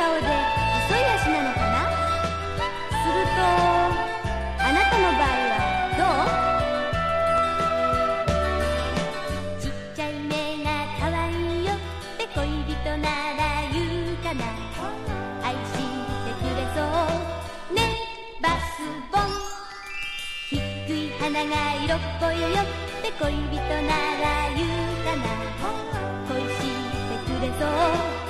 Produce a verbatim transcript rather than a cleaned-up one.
顔で遅い足なのかな。するとあなたの場合はどう？ちっちゃい目が可愛いよって恋人なら言うかな。愛してくれそうねバスボン。低い花が色っぽいよって恋人なら言うかな。恋してくれそう